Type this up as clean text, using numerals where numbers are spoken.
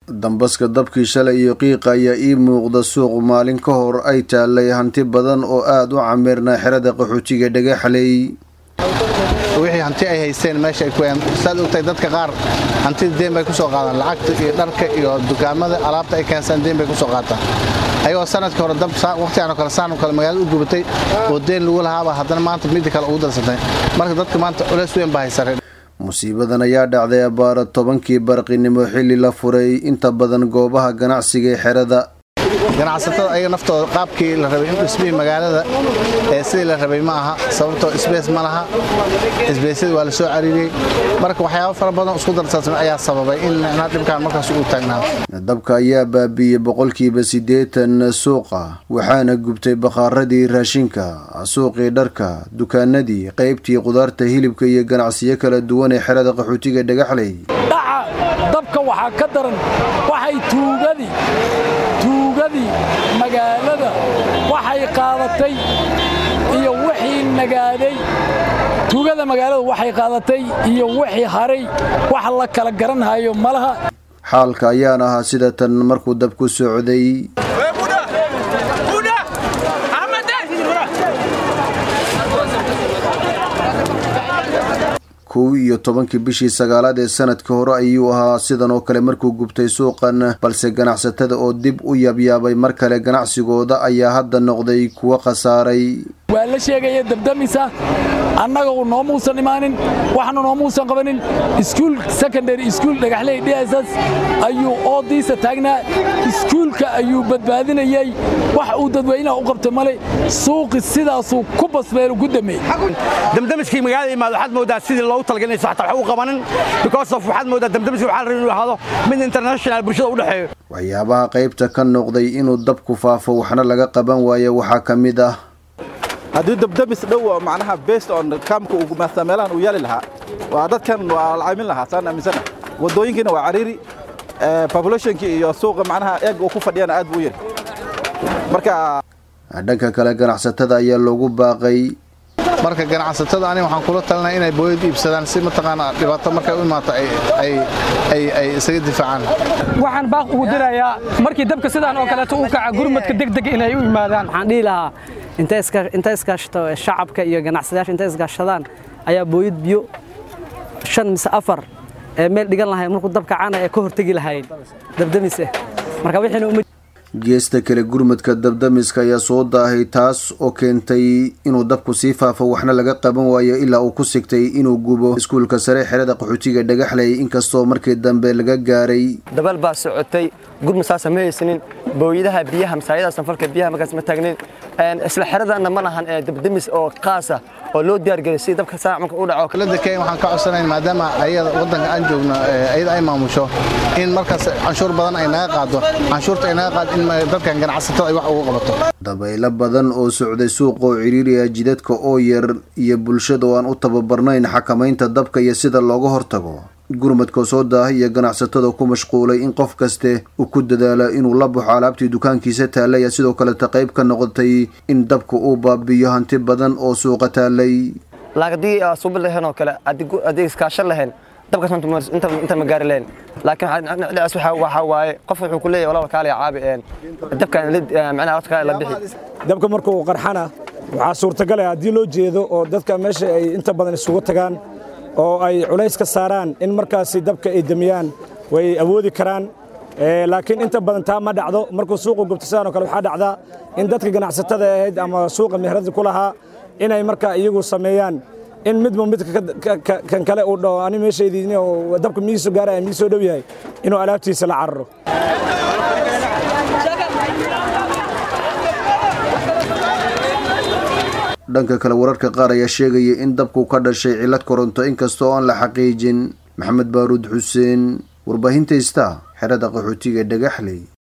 dambaska dabkii shalay iyo qiiqa ayaa ii muuqda suuq maalin ka hor ay taalay hanti badan oo aad u camirna xirada qaxootiga Dhagaxley. wixii hanti ay haysteen meesha ay ku yaan saad ogtay dadka qaar hantida deen bay ku soo qaadaan lacagta iyo dharka iyo dukaamada alaabta ay keensan deen bay ku soo qaataan ayagoo sanadkii hore dab waqtigan kale saan kale magaalada u gubatay oo deen lagu lahaaba haddana maanta mid kale ugu darsatay marka dadka maanta culays weyn baa haysan. musiibadan ayaa dhacday abaara 10kii barqinimo xilli la furay inta badan goobaha ganacsiga ee xirada. ganacsatada ay naftooda qaabkii la rabay in dhismihii magaalada sidii la rabay ma aha sababtoo isbees ma laha isbeesada waa la soo cariiriyay marka waxyaabo fara badan isku darsan ayaa sababay in dhibkaan markaas uu taagnaa. dabka ayaa baabiyay 80% suuqa waxaana gubtay bakhaarradii raashinka suuqii dharka dukaanadii qaybtii qudaarta hilibka iyo ganacsiyo kala duwan ee xirada qaxootiga Dhagaxley. dabka waxa ka daran waxay tuugadii magaalada waxay qaadatay iyo wixii nagaaday tuugada magaalada waxay qaadatay iyo wixii haray wax la kala garanhayo malaha. xaalka ayaana ahaa sida tan markuu dabku socday. 11 bishii sagaalaad ee sanadka hore ayuu ahaa sidan oo kale markuu gubtay suuqan balse ganacsatada oo dib u yaabyaabay mar kale ganacsigooda ayaa hadda noqday kuwa khasaaray. waa la sheegay dabdamisa annaga oo noo muusan imaanin waxna noo muusan qabanin iskuul secondary school Dhagaxley DSS ayuu oodiisa taagnaa iskuulka ayuu badbaadinayay wax uu dadweynaha u qabtay male suuqi sidaas uu ku basbeelo gudamay. damdamiskii magaalada imaado waxaad moodaa sidii loogu talagalay saxta wax u qabanin because of waxaad moodaa damdamiskii waxa la rabay ahaado mid international bulshada u dhaxeeyo. waxyaabaha qaybta ka noqday inuu dabku faafo waxna laga qaban waayo waxaa kamid ah haddii dabdamis dhow macnaha based on kaamka ugu meelahan uu yaali lahaa waa dadkan waa la caamin lahaa saan aaminsana wadooyinkiina waa cariiri populationkii iyo suuqa macnaha eeg uu ku fadhiyana aad buu yiri marka dhanka kale ganacsatada ayaa loogu baaqay. marka ganacsatada ani waxaan kula talinayaa inay booyad iibsadaan si mataqaana dhibaato markay u imaato ay isaga difaacaan. waxaan baaq ugu dirayaa markii dabka sidaan oo kale uu kaca gurmadka degdeg inay u yimaadaan. waxaan dhihi lahaa inta iskaashto shacabka iyo ganacsadayaasha inta iskaashadaan ayaa booyad biyo 5 mise 4 meel dhigan lahayn markuu dabka caana ee ka hortagi lahayn dabdamise marka wixii geesta kale gurmadka dabdamiska ayaa soo daahay taas oo keentay inuu dabku sii faafo waxna laga qaban waayo ilaa uu ku sigtay inuu gubo iskuulka sare xirada qaxootiga Dhagaxley inkastoo markii dambe laga gaaray. dabal baa socotay gurmad sameeyaynin booyadaha biyaha masaayida sanfalka biyaha markaas ma taagnin isla xiradana ma lahan dabdamis oo qaasa oo loo diyaar galay si dabka saacanka u dhaco. kala dadkay waxaan ka codsanayn maadaama ayada wadanka aan joogno ayada ay maamusho in markaas canshuur badan ay naga qaado canshuurta ay naga qaado in dadkan ganacsatada ay wax ugu qabato. dabaylo badan oo socday suuqa oo ciriiriya jidadka oo yar iyo bulshada oo aan u tababarnayn xakamaynta dabka iyo sida looga hortago. gurmadka soo daahay iyo ganacsatada ku mashquulay in qof kaste uu ku dadaalo inuu la baxo alaabtii dukaankiisa taalay sidoo kale qayb ka noqotay in dabku uu baabiyo hanti badan oo suuqa taalay. laagdii suuq lahayn oo kale adig iskaashan lahayn dabka inta ma gaari leen laakiin waxa waaye qof wuxuu ku leeyahay walaal kaali caabi dabkan macnaha waqti kale la bixi. dabka markuu qarxana waxa suurtagal ah hadii loo jeedo oo dadka meesha ay inta badan isugu tagaan oo ay culays ka saaraan in markaas dabka ay damiyaan way awoodi karaan laakiin inta badan taa ma dhacdo markuu suuqu gubtasaan oo kale waxa dhacda in dadka ganacsatada ahayd ama suuqa meherada ku lahaa inay marka iyagu sameeyaan in midba mid kan kale uu dhaw ani meeshaydii oo dabka miiso gaaray miiso dhow yahay inuu alaabtiisa la cararo. dhanka kale wararka qaar ayaa sheegaya in dabku ka dhashay cilad koronto inkastoo aan la xaqiijin. maxamed baaruud xuseen warbaahinta Star xirada qaxootiga Dhagaxley.